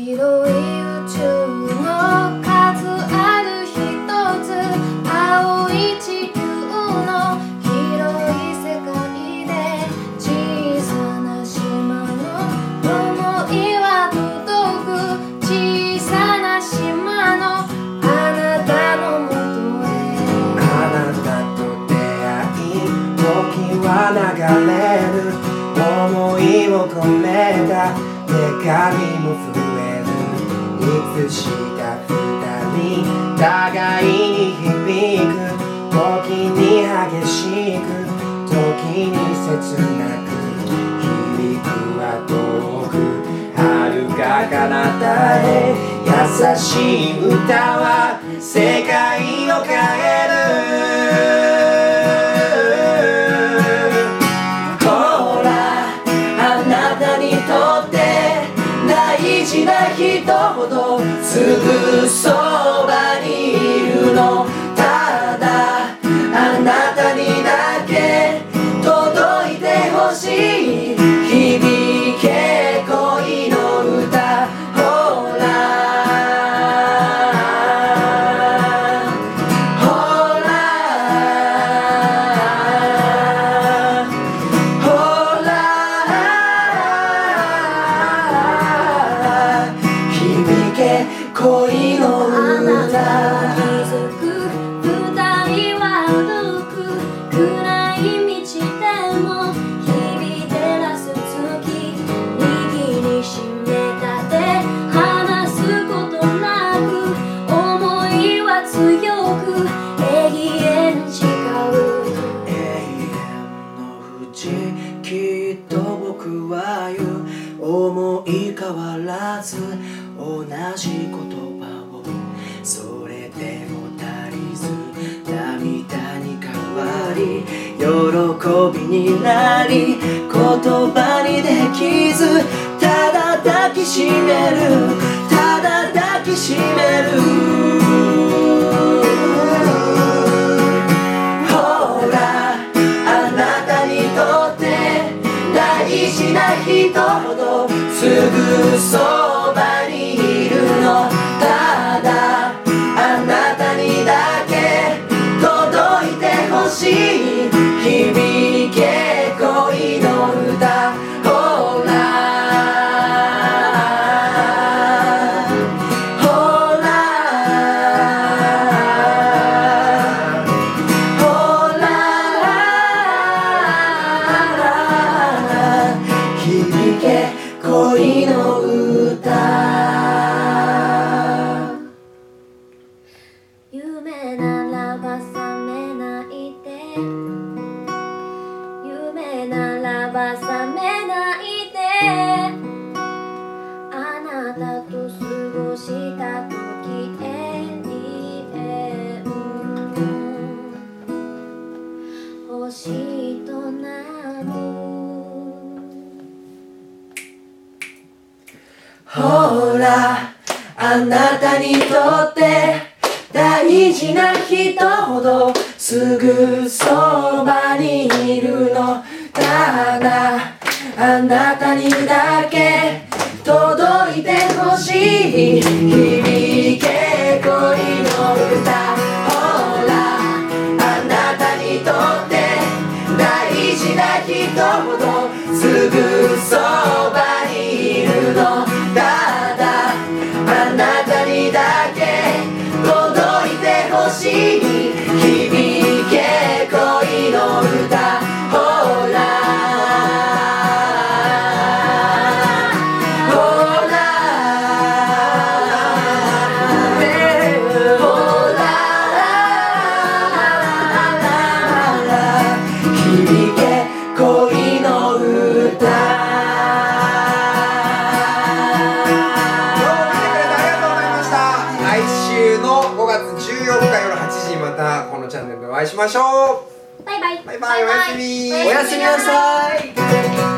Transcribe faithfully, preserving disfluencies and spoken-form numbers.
広い宇宙の数ある一つ、青い地球の広い世界で、小さな島の想いは届く、小さな島のあなたのもとへ。 あなたと出会い時は流れる、思いを込めた手紙も増える。いつしか二人互いに響く、時に激しく時に切なく、響くは遠く遥か彼方へ。優しい歌は世界を変える。ほらあなたにとって大事な人ほどすぐそばにいるの。ただあなたにだけ届いてほしい、響け恋の歌。ほらほらほら響け恋の歌。 あなた気づく、二人は歩く、暗い道でも日々照らす月、握りしめた手離すことなく、思いは強く永遠誓う。 永遠のうちきっと僕は言う、思い変わらず同じ言葉を。それでも足りず涙に変わり、喜びになり言葉にできず、ただ抱きしめる、ただ抱きしめる。ほらあなたにとって大事な人ほどすぐそばにいるの。ただあなたにだけ届いてほしい、響け恋の歌。ほらほらほら響け恋の歌。 夢ならば覚めないで、夢ならば覚めないで、あなたと過ごした時永遠星となる。 ほらあなたにとって大事な人ほどすぐそばにいるの。ただあなたにだけ届いてほしい、響け恋の歌。ほらあなたにとって大事な人ほどすぐそばにいるの。ただあなたにだけ届いてほしい、響け恋の歌。ほらほらほら響け恋の歌。 来週のごがつじゅうよっか夜はちじにまたこのチャンネルでお会いしましょう。 バイバイ。 バイバイ、おやすみ。 おやすみなさい。